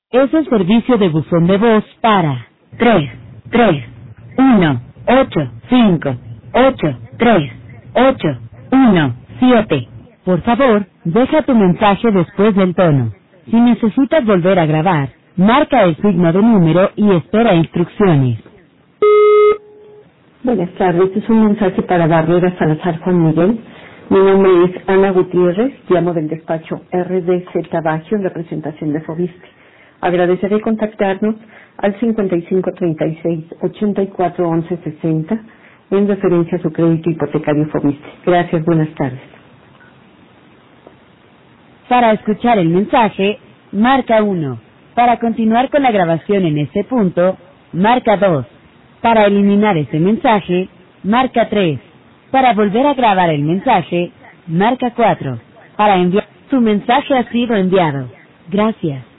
Es el servicio de buzón de voz para 331-855-831-7. Por favor, deja tu mensaje después del tono. Si necesitas volver a grabar, marca el signo de número y espera instrucciones. Buenas tardes, es un mensaje para Barrera Salazar Juan Miguel. Mi nombre es Ana Gutiérrez, llamo del despacho RDZ Baggio en representación de Fobiste. Agradeceré contactarnos al 5536-841160 en referencia a su crédito hipotecario Fobiste. Gracias, buenas tardes. Para escuchar el mensaje, marca 1. Para continuar con la grabación en este punto, marca 2. Para eliminar ese mensaje, marca 3. Para volver a grabar el mensaje, marca 4. Para enviar, su mensaje ha sido enviado. Gracias.